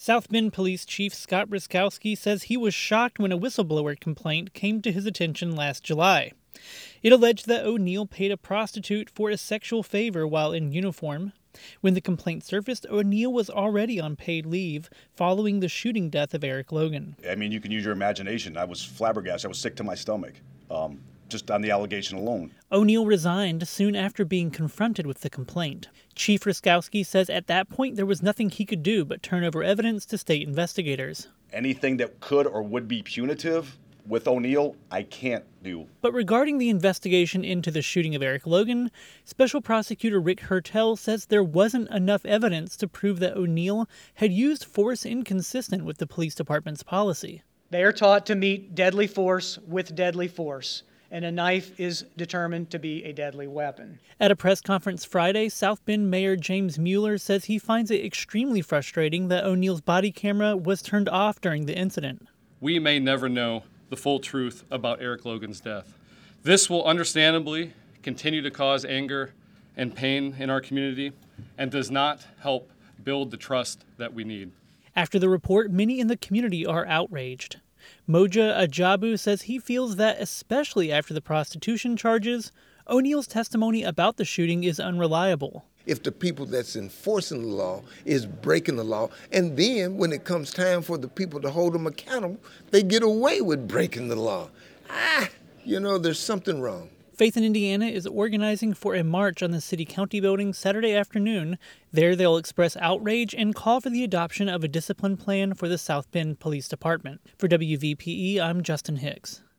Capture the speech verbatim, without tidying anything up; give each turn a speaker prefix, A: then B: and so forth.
A: South Bend Police Chief Scott Briskowski says he was shocked when a whistleblower complaint came to his attention last July. It alleged that O'Neill paid a prostitute for a sexual favor while in uniform. When the complaint surfaced, O'Neill was already on paid leave following the shooting death of Eric Logan.
B: I mean, you can use your imagination. I was flabbergasted. I was sick to my stomach, um, just on the allegation alone.
A: O'Neill resigned soon after being confronted with the complaint. Chief Briskowski says at that point there was nothing he could do but turn over evidence to state investigators.
B: Anything that could or would be punitive with O'Neill, I can't do.
A: But regarding the investigation into the shooting of Eric Logan, Special Prosecutor Rick Hertel says there wasn't enough evidence to prove that O'Neill had used force inconsistent with the police department's policy.
C: They are taught to meet deadly force with deadly force, and a knife is determined to be a deadly weapon.
A: At a press conference Friday, South Bend Mayor James Mueller says he finds it extremely frustrating that O'Neill's body camera was turned off during the incident.
D: We may never know the full truth about Eric Logan's death. This will understandably continue to cause anger and pain in our community and does not help build the trust that we need.
A: After the report, many in the community are outraged. Moja Ajabu says he feels that, especially after the prostitution charges, O'Neill's testimony about the shooting is unreliable.
E: If the people that's enforcing the law is breaking the law, and then when it comes time for the people to hold them accountable, they get away with breaking the law. Ah, you know, there's something wrong.
A: Faith in Indiana is organizing for a march on the city-county building Saturday afternoon. There they'll express outrage and call for the adoption of a discipline plan for the South Bend Police Department. For W V P E, I'm Justin Hicks.